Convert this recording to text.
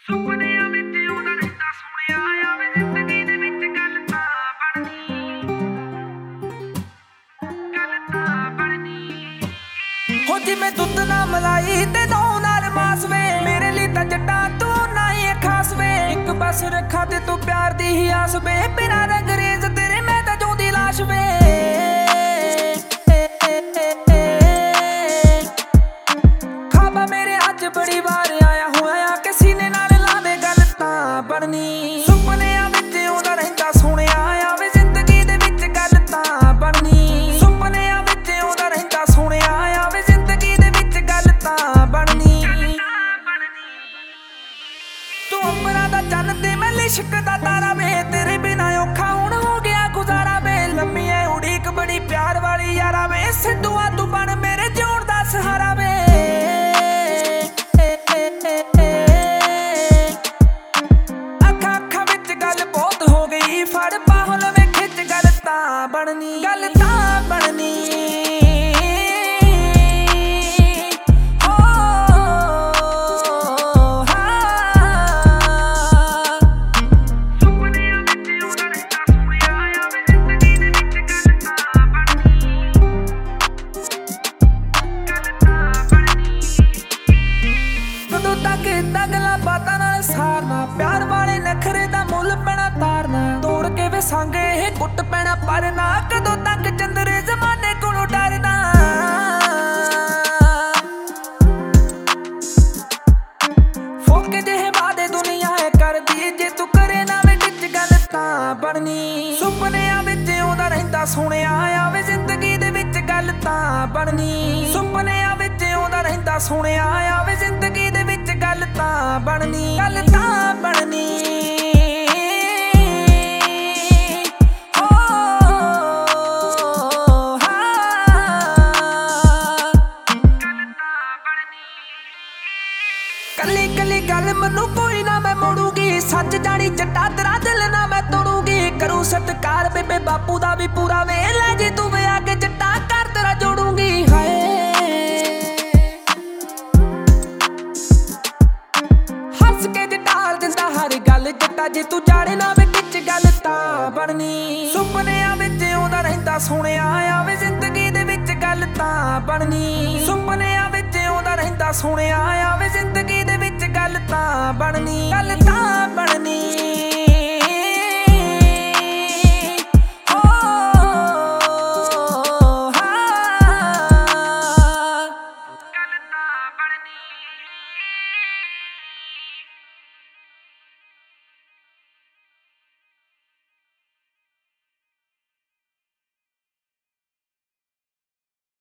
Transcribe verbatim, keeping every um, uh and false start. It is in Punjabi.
ਸੁਪਨਿਆਂ ਵਿੱਚ ਆਉਂਦਾ ਰਹਿੰਦਾ ਸੋਹਣਿਆ ਆਵੇ ਜ਼ਿੰਦਗੀ ਦੇ ਵਿੱਚ ਗੱਲ ਤਾਂ ਬਣਨੀ ਗੱਲ ਤਾਂ ਬਣਨੀ ਹੋ ਜਿਵੇਂ ਦੁੱਧ ਨਾਲ ਮਲਾਈ ਤੇ ਦੋ ਨਾਲ ਮਾਸ ਵੇ ਮੇਰੇ ਲਈ ਤਾਂ ਜੱਟਾ ਤੂੰ ਨਾ ਹੀ ਖਾਸ ਵੇ ਇੱਕ ਬਸ ਰੱਖਾ ਤੇ ਤੂੰ ਪਿਆਰ ਦੀ ਹੀ ਆਸ ਵੇ ਬਿਨਾਂ ਰੰਗਰੇਜ਼ ਤੇਰੇ ਮੈਂ ਤਾਂ ਜਿਉਂਦੀ ਲਾਸ਼ ਵੇ ਖਾਬਾ ਮੇਰੇ ਅੱਜ ਬੜੀ ਵਾਰ ਆਇਆ ਹੋਇਆ ਕਿ ਸੀਨੇ ਨਾਲ ਲਾ ਦੇ ਗੱਲ ਤਾਂ ਬਣਨੀ ਸੁਪਨਿਆਂ ਵਿੱਚ ਆਉਂਦਾ ਰਹਿੰਦਾ ਸੋਹਣਿਆ ਆਵੇ ਜ਼ਿੰਦਗੀ ਦੇ ਵਿੱਚ ਗੱਲ ਤਾਂ ਬਣਨੀ ਸੁਪਨਿਆਂ ਵਿੱਚ ਆਉਂਦਾ ਰਹਿੰਦਾ ਸੋਹਣਿਆ ਆਵੇ ਜ਼ਿੰਦਗੀ ਦੇ ਵਿੱਚ ਗੱਲ ਤਾਂ ਬਣਨੀ ਤੂੰ ਅੰਬਰਾਂ ਦਾ ਚੰਨ ਤੇ ਮੈਂ ਲਿਸ਼ਕ ਦਾ ਤਾਰਾ ਵੇ ਤੇਰੇ ਬਿਨਾ ਔਖਾ ਹੁਣ ਹੋ ਗਿਆ ਗੁਜ਼ਾਰਾ ਵੇ ਲੰਮੀ ਐ ਉਡੀਕ ਬੜੀ ਪਿਆਰ ਵਾਲੀ ਯਾਰਾ ਵੇ ਸਿੱਧੂਆ ਤੂੰ ਬਣ ਮੇਰੇ ਜਿਉਣ ਦਾ ਸਹਾਰਾ ਵੇ ਅੱਖਾਂ ਅੱਖਾਂ ਵਿੱਚ ਗੱਲ ਬਹੁਤ ਹੋ ਗਈ ਫੜ ਬਾਹੋਂ ਲਵੇਂ ਖਿੱਚ ਗੱਲ ਤਾਂ ਬਣਨੀ ਗੱਲ ਤਾਂ ਬਣਨੀ ਗੱਲਾਂ ਬਾਤਾਂ ਨਾਲ ਸਾਰਨਾ ਪਿਆਰ ਵਾਲੇ ਨਖਰੇ ਦਾ ਮੁੱਲ ਪੈਣਾ ਤਾਰਨਾ ਤੋੜ ਕੇ ਵੇ ਸੰਗ ਇਹ ਕੁੱਟ ਪੈਣਾ ਪਰ ਨਾ ਕਦੋਂ ਤੱਕ ਚੰਦਰੇ ਜ਼ਮਾਨੇ ਕੋਲੋਂ ਡਰਨਾ ਫੋਕੇ ਜਿਹੇ ਵਾਦੇ ਦੁਨੀਆ ਹੈ ਕਰਦੀ ਜੇ ਤੂੰ ਕਰੇ ਨਾ ਵੇ ਵਿੱਚ ਗੱਲ ਤਾਂ ਬਣਨੀ ਸੁਪਨਿਆਂ ਵਿੱਚ ਆਉਂਦਾ ਰਹਿੰਦਾ ਸੋਹਣਿਆ ਆਵੇ ਜ਼ਿੰਦਗੀ ਦੇ ਵਿੱਚ ਗੱਲ ਤਾਂ ਬਣਨੀ ਸੁਪਨਿਆਂ ਵਿੱਚ ਆਉਂਦਾ ਰਹਿੰਦਾ ਸੋਹਣਿਆ ਆਵੇ ਜ਼ਿੰਦਗੀ ਦੇ ਵਿੱਚ ਗੱਲ ਤਾਂ ਬਣਨੀ ਗੱਲ ਤਾਂ ਬਣਨੀ ਹੋ ਕੱਲੀ ਕੱਲੀ ਗੱਲ ਮੈਨੂੰ ਕੋਈ ਨਾ ਮੈਂ ਮੋੜੂਗੀ ਸੱਚ ਜਾਣੀ ਜੱਟਾ ਤੇਰਾ ਦਿਲ ਨਾ ਮੈਂ ਤੋੜੂਗੀ ਕਰੂ ਸਤਿਕਾਰ ਬੇਬੇ ਬਾਪੂ ਦਾ ਵੀ ਪੂਰਾ ਵੇ ਲੈ ਜੇ ਤੂੰ ਵੇ ਆ ਕੇ ਜੱਟਾ ਕਰ ਤੇਰਾ ਜੋੜੂਗੀ ਹਾਏ ਹੱਸ ਕੇ ਜਟਾਲ ਦਿੰਦਾ ਹਰ ਗੱਲ ਜੱਟਾ ਜੇ ਤੂੰ ਜਾਣੇ ਨਾ ਵੇ ਵਿੱਚ ਗੱਲ ਤਾਂ ਬਣਨੀ ਸੁਪਨਿਆਂ ਵਿੱਚ ਆਉਂਦਾ ਰਹਿੰਦਾ ਸੋਹਣਿਆ ਆਵੇ ਜ਼ਿੰਦਗੀ ਦੇ ਵਿੱਚ ਗੱਲ ਤਾਂ ਬਣਨੀ ਸੁਪਨਿਆਂ ਵਿੱਚ ਆਉਂਦਾ ਰਹਿੰਦਾ ਸੋਹਣਿਆ ਆਵੇ ਜ਼ਿੰਦਗੀ ਦੇ ਵਿੱਚ ਗੱਲ ਤਾਂ ਬਣਨੀ ਗੱਲ ਤਾਂ